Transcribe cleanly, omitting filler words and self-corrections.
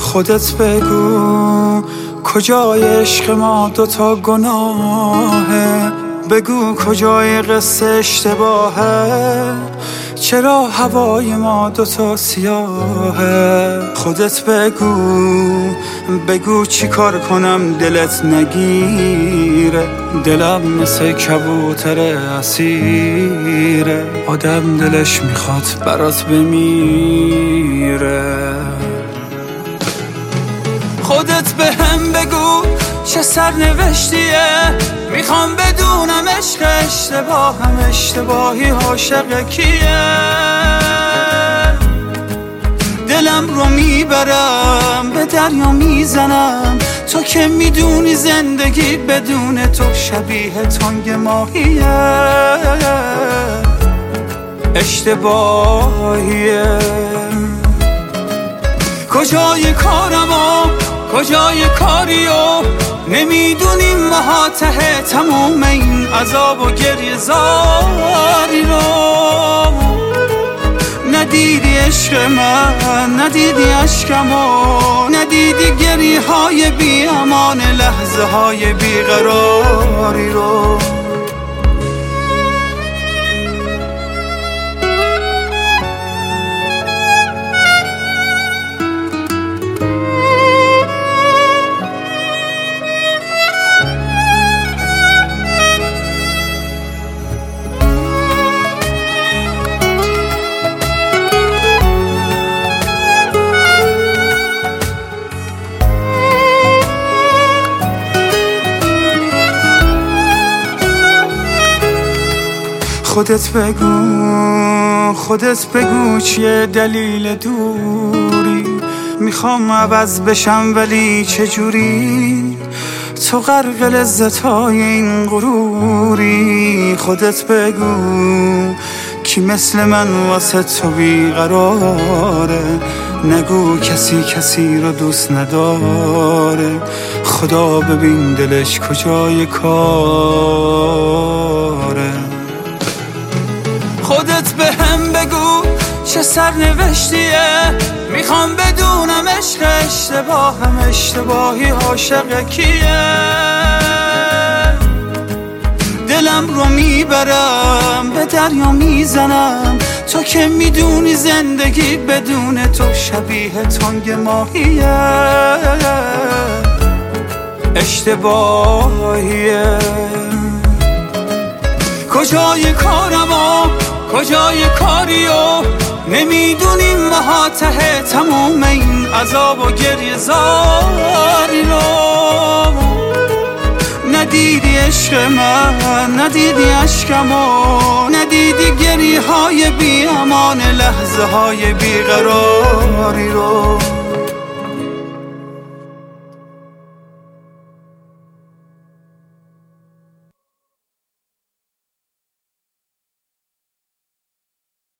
خودت بگو کجای عشق ما دوتا گناهه، بگو کجای قصه اشتباهه، چرا هوای ما دوتا سیاهه. خودت بگو چی کار کنم دلت نگیره، دلم مثل کبوتر اسیره، آدم دلش میخواد برات بمیره. خودت بهم بگو چه سرنوشتیه، میخوام بدونم عشق اشتباهم، اشتباهی عاشق کیه. دلم رو میبرم به دریا میزنم، تو که میدونی زندگی بدون تو شبیه تنگ ماهیه، اشتباهیه. کجای کارمو کجای کاریو نمیدونیم ماها ته تموم این عذاب و گریه زاری رو. ندیدی عشق من، ندیدی عشقمو، ندیدی گریه های بی امان، لحظه های بیقراری رو. خودت بگو چیه دلیل دوری، میخوام عوض بشم ولی چجوری، تو غرق لذتای این غروری. خودت بگو کی مثل من واسه تو بیقراره، نگو کسی رو دوست نداره، خدا ببین دلش کجای کاره. خودت بهم بگو چه سرنوشتیه، میخوام بدونم عشق اشتباهم، اشتباهی عاشق کیه. دلم رو میبرم به دریا میزنم، تو که میدونی زندگی بدون تو شبیه تنگ ماهیه، اشتباهیه. کجای کارمو کجای کاریو نمیدونیم ماها ته تموم این عذاب و گریه زاری رو. ندیدی عشق من، ندیدی عشقمو، ندیدی گریه های بی امان، لحظه های بیقراری رو.